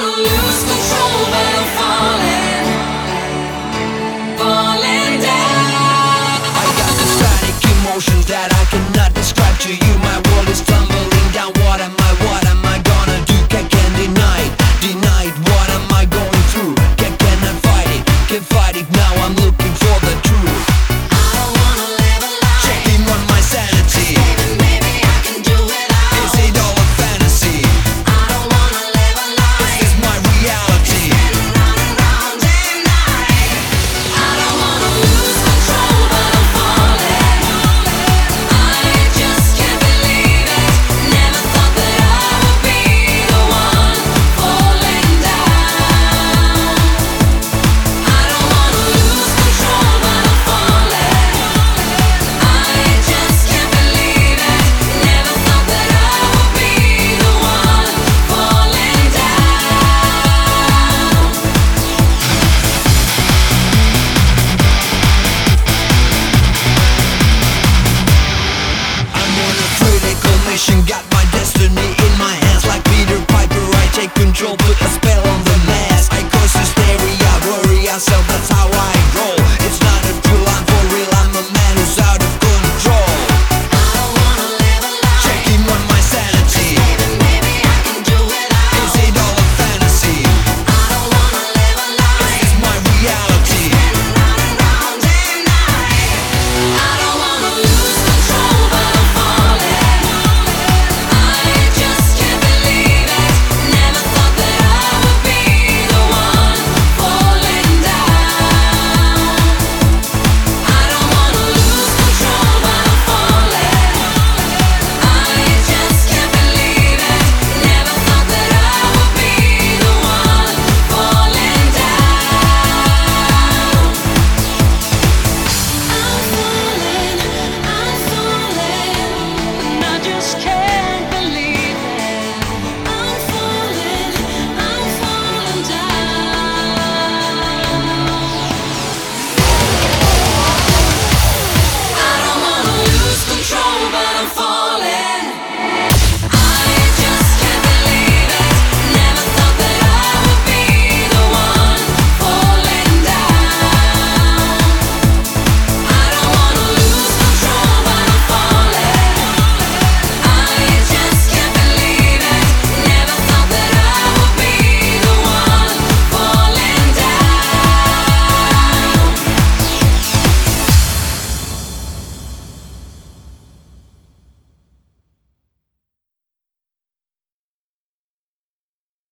wanna lose control, but I'm falling, falling down. I got the static emotions that I cannot describe to you. My world is tumbling down. What am I gonna do? Can't deny it. What am I going through? Cannot fight it, can't fight it now. I'm looking for the truth. I don't wanna live a lie. Checking on my sanity. Baby, maybe I can do without. Is it all a fantasy? I don't wanna live a lie. Is this my reality? Running round day and night. I don't wanna lose control, but I'm falling. I just can't believe it. Never thought that I would be the one falling down. I don't wanna lose control, but I'm falling. I just can't believe it. Never thought that I would be the one falling down. I'm on a critical mission, got my destiny in my hands like Peter Piper. I take control, put